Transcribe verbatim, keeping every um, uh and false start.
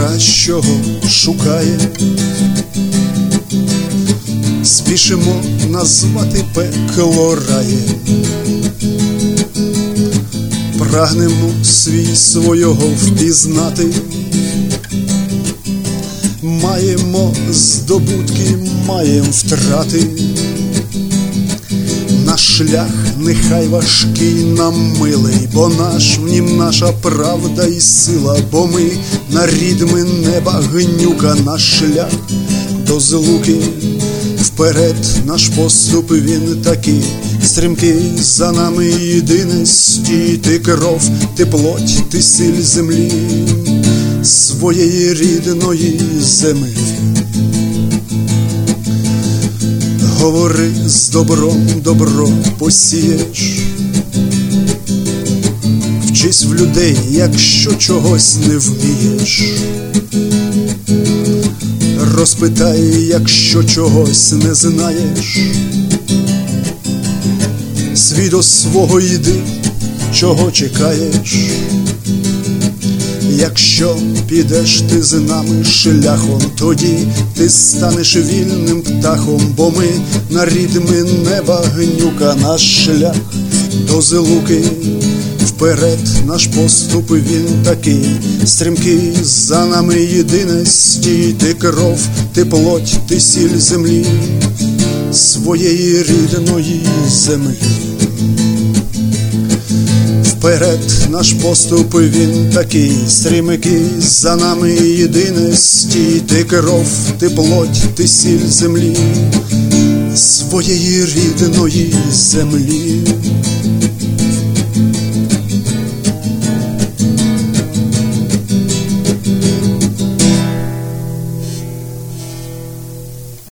кращого шукає. Спішимо назвати пекло раєм, прагнемо свій свого впізнати. Маємо здобутки, маєм втрати. Наш шлях нехай важкий нам милий, бо наш в нім наша правда і сила, бо ми на рідми неба гнюка, наш шлях до злуки. Вперед наш поступ він такий стрімкий, за нами єдине стій. Ти кров, ти плоть, ти сіль землі, своєї рідної землі. Говори з добром, добро посієш. Вчись в людей, якщо чогось не вмієш. Розпитай, якщо чогось не знаєш. Свій до свого йди, чого чекаєш. Якщо підеш ти з нами шляхом, тоді ти станеш вільним птахом, бо ми на рідми неба гнюка, наш шлях до злуки. Вперед наш поступ він такий стрімкий, за нами єдине стій. Ти кров, ти плоть, ти сіль землі, своєї рідної землі. Вперед наш поступ він такий стрімкий, за нами єдине стій. Ти кров, ти плоть, ти сіль землі, своєї рідної землі.